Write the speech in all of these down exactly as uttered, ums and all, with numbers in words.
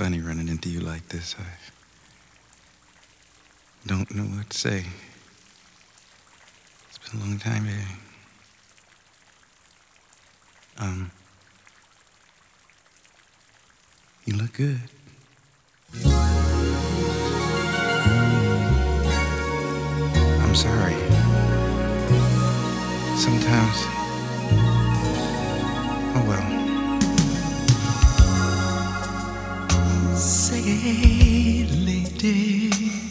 funny running into you like this. I don't know what to say. It's been a long time, baby. Um, you look good. I'm sorry. Sometimes, oh well. Say, lady,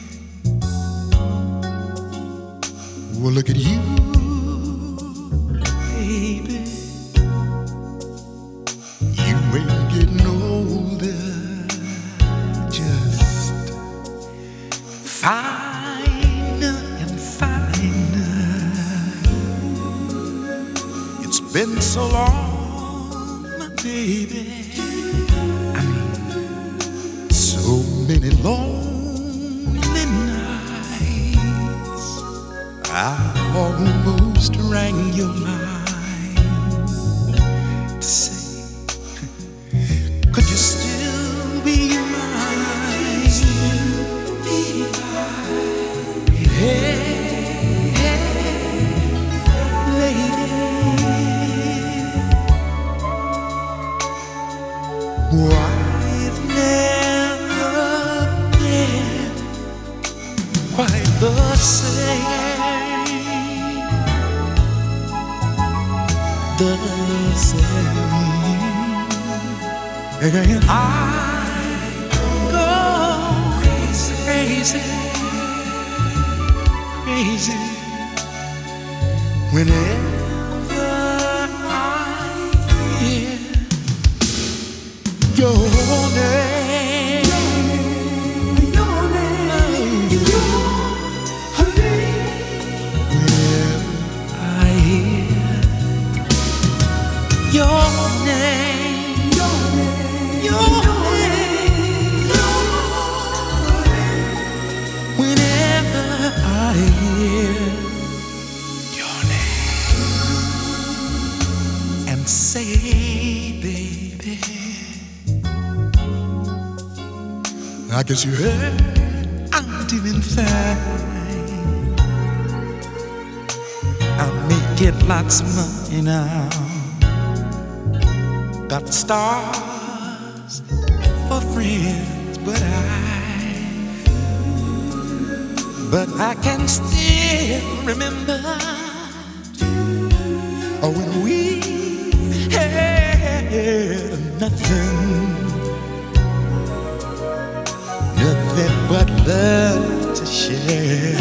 well, look at you, baby. You ain't getting older, just finer and finer. It's been so long, my baby. So many lonely nights, I almost rang your line to say, could you still be mine? Hey, hey, lady, why? Quite the same, the same. And I go crazy, crazy, crazy whenever I hear your name. Your name, your name, your name, whenever I hear your name and say, baby, I guess you heard I'm doing fine. I may get lots of money now. Got stars for friends, but I, but I can still remember when we had nothing, nothing but love to share,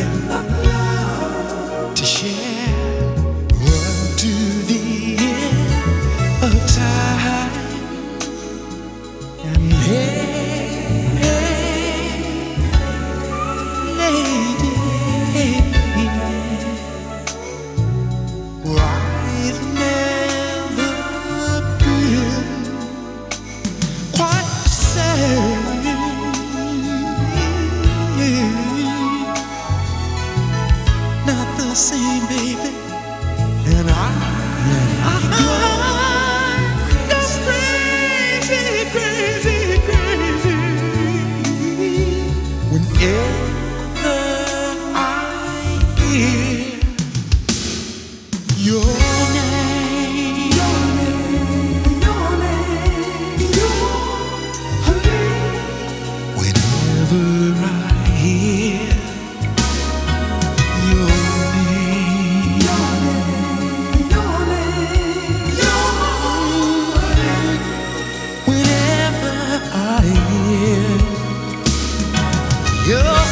to share. To the end of time, and hey, hey, lady, well, I've never been quite the same, not the same, baby, and I. I go crazy, crazy, crazy whenever I hear your name, your name, your name, your name. Whenever I hear your name, your name, your name, whenever I hear your